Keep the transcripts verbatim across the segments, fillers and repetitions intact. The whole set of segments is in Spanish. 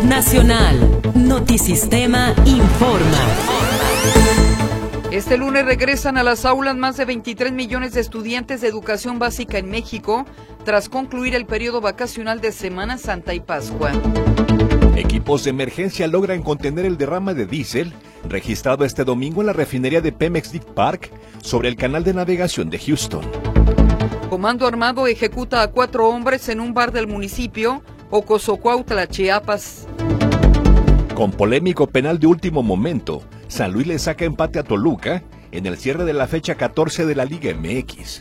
Nacional. Notisistema informa. Este lunes regresan a las aulas más de veintitrés millones de estudiantes de educación básica en México, tras concluir el periodo vacacional de Semana Santa y Pascua. Equipos de emergencia logran contener el derrame de diésel registrado este domingo en la refinería de Pemex Deer Park sobre el canal de navegación de Houston. Comando Armado ejecuta a cuatro hombres en un bar del municipio Ocosocuautla, Chiapas. Con polémico penal de último momento, San Luis le saca empate a Toluca en el cierre de la fecha catorce de la Liga M X.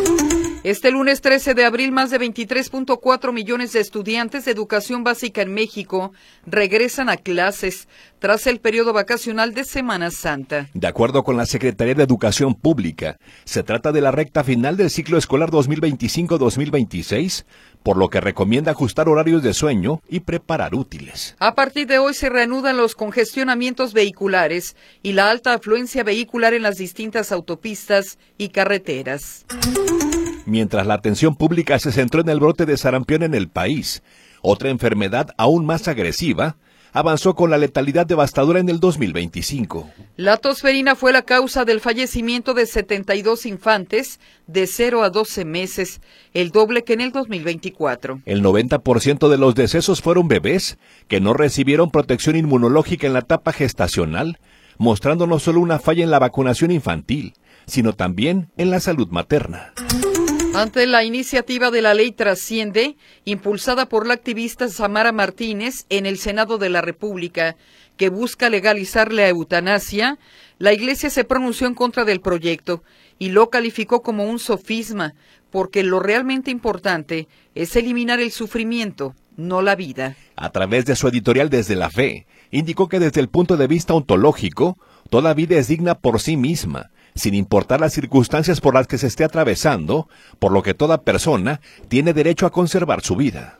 Este lunes trece de abril, más de veintitrés punto cuatro millones de estudiantes de educación básica en México regresan a clases tras el periodo vacacional de Semana Santa. De acuerdo con la Secretaría de Educación Pública, se trata de la recta final del ciclo escolar dos mil veinticinco dos mil veintiséis, por lo que recomienda ajustar horarios de sueño y preparar útiles. A partir de hoy se reanudan los congestionamientos vehiculares y la alta afluencia vehicular en las distintas autopistas y carreteras. Mientras la atención pública se centró en el brote de sarampión en el país, otra enfermedad aún más agresiva avanzó con la letalidad devastadora en el dos mil veinticinco. La tosferina fue la causa del fallecimiento de setenta y dos infantes de cero a doce meses, el doble que en el dos mil veinticuatro. El noventa por ciento de los decesos fueron bebés que no recibieron protección inmunológica en la etapa gestacional, mostrando no solo una falla en la vacunación infantil, sino también en la salud materna. Ante la iniciativa de la ley Trasciende, impulsada por la activista Samara Martínez en el Senado de la República, que busca legalizar la eutanasia, la Iglesia se pronunció en contra del proyecto y lo calificó como un sofisma, porque lo realmente importante es eliminar el sufrimiento, no la vida. A través de su editorial Desde la Fe, indicó que desde el punto de vista ontológico, toda vida es digna por sí misma, sin importar las circunstancias por las que se esté atravesando, por lo que toda persona tiene derecho a conservar su vida.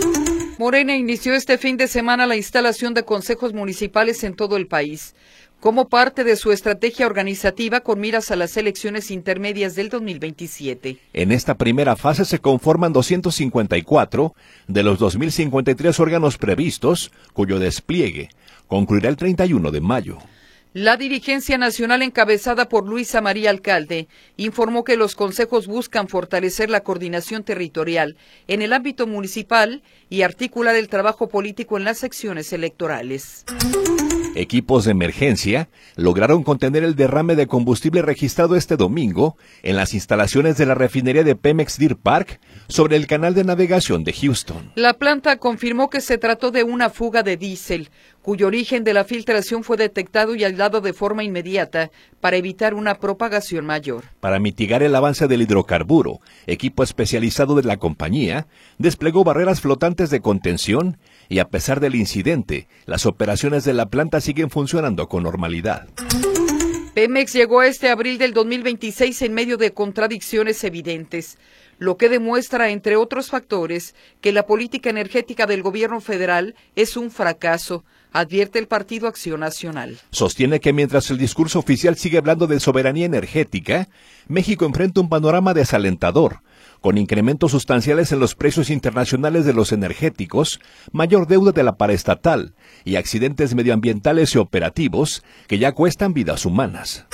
Morena inició este fin de semana la instalación de consejos municipales en todo el país, como parte de su estrategia organizativa con miras a las elecciones intermedias del dos mil veintisiete. En esta primera fase se conforman doscientos cincuenta y cuatro de los dos mil cincuenta y tres órganos previstos, cuyo despliegue concluirá el treinta y uno de mayo. La dirigencia nacional encabezada por Luisa María Alcalde informó que los consejos buscan fortalecer la coordinación territorial en el ámbito municipal y articular el trabajo político en las secciones electorales. Equipos de emergencia lograron contener el derrame de combustible registrado este domingo en las instalaciones de la refinería de Pemex Deer Park sobre el canal de navegación de Houston. La planta confirmó que se trató de una fuga de diésel, cuyo origen de la filtración fue detectado y aislado de forma inmediata para evitar una propagación mayor. Para mitigar el avance del hidrocarburo, equipo especializado de la compañía desplegó barreras flotantes de contención y a pesar del incidente, las operaciones de la planta siguen funcionando con normalidad. Pemex llegó a este abril del dos mil veintiséis en medio de contradicciones evidentes, lo que demuestra, entre otros factores, que la política energética del gobierno federal es un fracaso, advierte el Partido Acción Nacional. Sostiene que mientras el discurso oficial sigue hablando de soberanía energética, México enfrenta un panorama desalentador, con incrementos sustanciales en los precios internacionales de los energéticos, mayor deuda de la paraestatal y accidentes medioambientales y operativos que ya cuestan vidas humanas.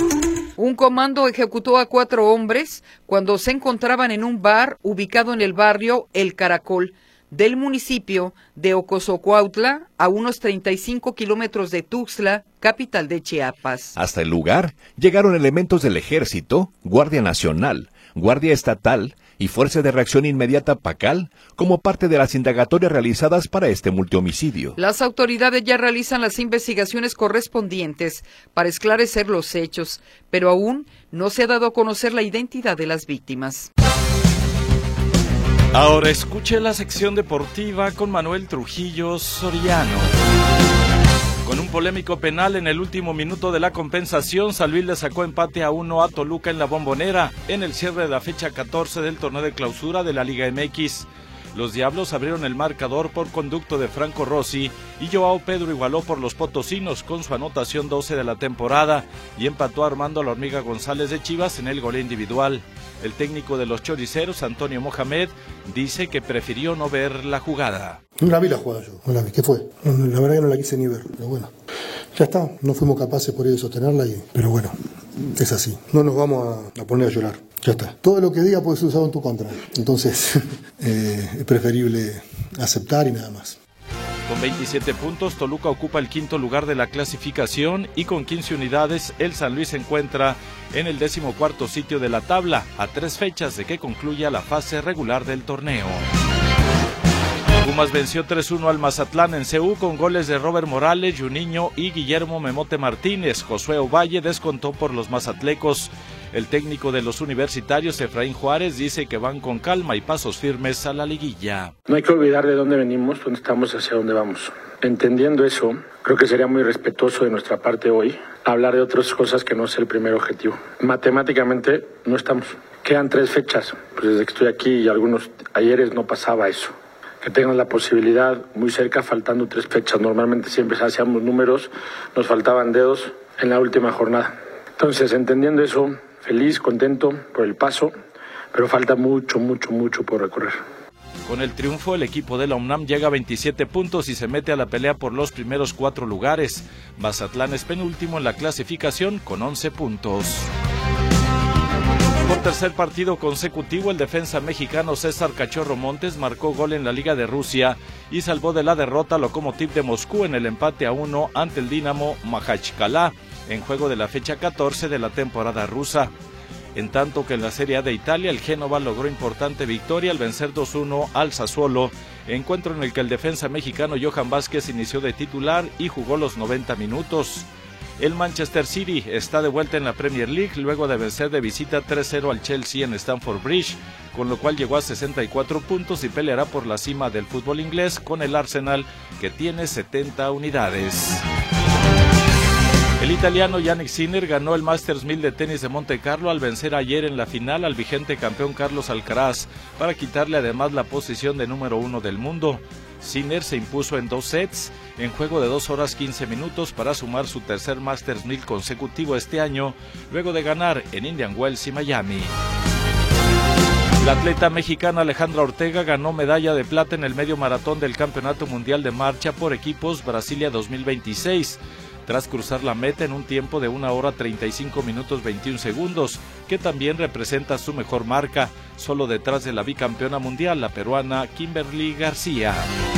Un comando ejecutó a cuatro hombres cuando se encontraban en un bar ubicado en el barrio El Caracol del municipio de Ocosocuautla, a unos treinta y cinco kilómetros de Tuxtla, capital de Chiapas. Hasta el lugar llegaron elementos del Ejército, Guardia Nacional, Guardia Estatal y Fuerza de Reacción Inmediata PACAL como parte de las indagatorias realizadas para este multihomicidio. Las autoridades ya realizan las investigaciones correspondientes para esclarecer los hechos, pero aún no se ha dado a conocer la identidad de las víctimas. Ahora escuche la sección deportiva con Manuel Trujillo Soriano. Con un polémico penal en el último minuto de la compensación, San Luis le sacó empate a uno a Toluca en la Bombonera, en el cierre de la fecha catorce del torneo de clausura de la Liga M X. Los Diablos abrieron el marcador por conducto de Franco Rossi y Joao Pedro igualó por los potosinos con su anotación doce de la temporada y empató Armando La Hormiga González de Chivas en el gol individual. El técnico de los choriceros, Antonio Mohamed, dice que prefirió no ver la jugada. No la vi la jugada yo, no la vi. ¿Qué fue? La verdad que no la quise ni ver, pero bueno. Ya está, no fuimos capaces por ahí de sostenerla, y, pero bueno, es así. No nos vamos a, a poner a llorar, ya está. Todo lo que diga puede ser usado en tu contra, entonces eh, es preferible aceptar y nada más. Con veintisiete puntos, Toluca ocupa el quinto lugar de la clasificación y con quince unidades, el San Luis se encuentra en el decimocuarto sitio de la tabla, a tres fechas de que concluya la fase regular del torneo. Pumas venció tres uno al Mazatlán en C U con goles de Robert Morales, Juninho y Guillermo Memote Martínez. Josué Ovalle descontó por los mazatlecos. El técnico de los universitarios, Efraín Juárez, dice que van con calma y pasos firmes a la liguilla. No hay que olvidar de dónde venimos, dónde estamos, hacia dónde vamos. Entendiendo eso, creo que sería muy respetuoso de nuestra parte hoy hablar de otras cosas que no es el primer objetivo. Matemáticamente no estamos. Quedan tres fechas. Pues desde que estoy aquí y algunos ayeres no pasaba eso. Que tengan la posibilidad muy cerca, faltando tres fechas. Normalmente siempre hacíamos números, nos faltaban dedos en la última jornada. Entonces, entendiendo eso, feliz, contento por el paso, pero falta mucho, mucho, mucho por recorrer. Con el triunfo, el equipo de la UNAM llega a veintisiete puntos y se mete a la pelea por los primeros cuatro lugares. Mazatlán es penúltimo en la clasificación con once puntos. Por tercer partido consecutivo, el defensa mexicano César Cachorro Montes marcó gol en la Liga de Rusia y salvó de la derrota Lokomotiv de Moscú en el empate a uno ante el Dinamo Makhachkala, en juego de la fecha catorce de la temporada rusa. En tanto que en la Serie A de Italia, el Génova logró importante victoria al vencer dos uno al Sassuolo, encuentro en el que el defensa mexicano Johan Vázquez inició de titular y jugó los noventa minutos. El Manchester City está de vuelta en la Premier League luego de vencer de visita tres cero al Chelsea en Stamford Bridge, con lo cual llegó a sesenta y cuatro puntos y peleará por la cima del fútbol inglés con el Arsenal, que tiene setenta unidades. El italiano Yannick Sinner ganó el Masters mil de tenis de Monte Carlo al vencer ayer en la final al vigente campeón Carlos Alcaraz, para quitarle además la posición de número uno del mundo. Sinner se impuso en dos sets, en juego de dos horas quince minutos, para sumar su tercer Masters mil consecutivo este año, luego de ganar en Indian Wells y Miami. La atleta mexicana Alejandra Ortega ganó medalla de plata en el medio maratón del Campeonato Mundial de Marcha por Equipos Brasilia dos mil veintiséis, tras cruzar la meta en un tiempo de una hora treinta y cinco minutos veintiún segundos, que también representa su mejor marca, solo detrás de la bicampeona mundial, la peruana Kimberly García.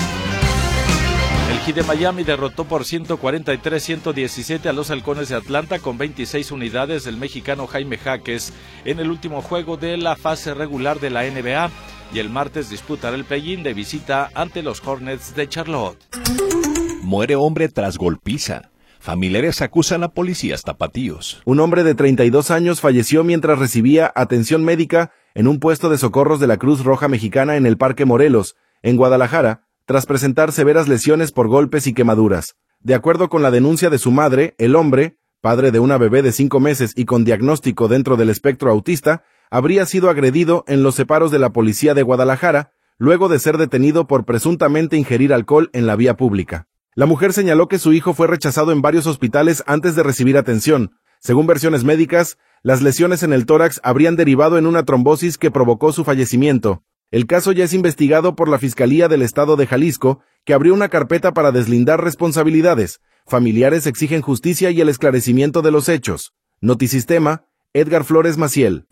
El Heat de Miami derrotó por ciento cuarenta y tres a ciento diecisiete a los Halcones de Atlanta con veintiséis unidades del mexicano Jaime Jaques en el último juego de la fase regular de la N B A, y el martes disputará el play-in de visita ante los Hornets de Charlotte. Muere hombre tras golpiza. Familiares acusan a policías tapatíos. Un hombre de treinta y dos años falleció mientras recibía atención médica en un puesto de socorros de la Cruz Roja Mexicana en el Parque Morelos, en Guadalajara, tras presentar severas lesiones por golpes y quemaduras. De acuerdo con la denuncia de su madre, el hombre, padre de una bebé de cinco meses y con diagnóstico dentro del espectro autista, habría sido agredido en los separos de la policía de Guadalajara, luego de ser detenido por presuntamente ingerir alcohol en la vía pública. La mujer señaló que su hijo fue rechazado en varios hospitales antes de recibir atención. Según versiones médicas, las lesiones en el tórax habrían derivado en una trombosis que provocó su fallecimiento. El caso ya es investigado por la Fiscalía del Estado de Jalisco, que abrió una carpeta para deslindar responsabilidades. Familiares exigen justicia y el esclarecimiento de los hechos. Notisistema, Edgar Flores Maciel.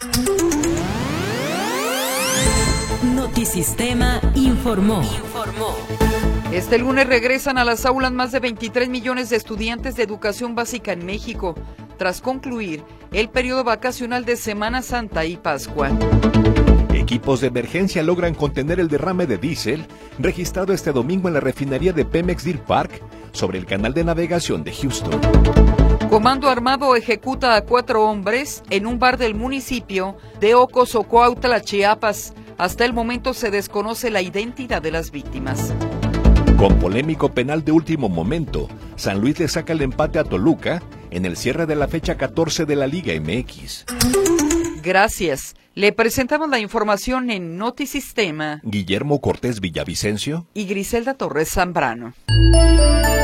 Notisistema informó. Informó. Este lunes regresan a las aulas más de veintitrés millones de estudiantes de educación básica en México, tras concluir el periodo vacacional de Semana Santa y Pascua. Equipos de emergencia logran contener el derrame de diésel registrado este domingo en la refinería de Pemex Deer Park, sobre el canal de navegación de Houston. Comando Armado ejecuta a cuatro hombres en un bar del municipio de Ocosocuautla, Chiapas. Hasta el momento se desconoce la identidad de las víctimas. Con polémico penal de último momento, San Luis le saca el empate a Toluca en el cierre de la fecha catorce de la Liga M X. Gracias. Le presentamos la información en Notisistema. Guillermo Cortés Villavicencio y Griselda Torres Zambrano.